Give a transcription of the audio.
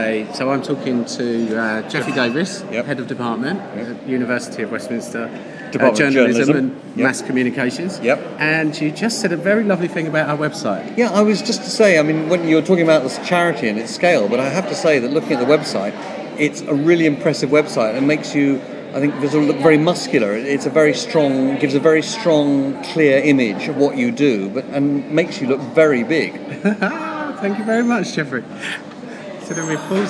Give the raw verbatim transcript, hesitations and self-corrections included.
say, so I'm talking to uh, Jeffrey Davis, Yep. Head of Department Yep. at University of Westminster, Department uh, of Journalism, Journalism. and Yep. Mass Communications. Yep. And you just said a very lovely thing about our website. Yeah, I was just to say, I mean, when you were talking about this charity and its scale, but I have to say that looking at the website, it's a really impressive website and makes you, I think, does look very muscular. It's a very strong, gives a very strong, clear image of what you do, but and makes you look very big. Thank you very much, Jeffrey. So then we pause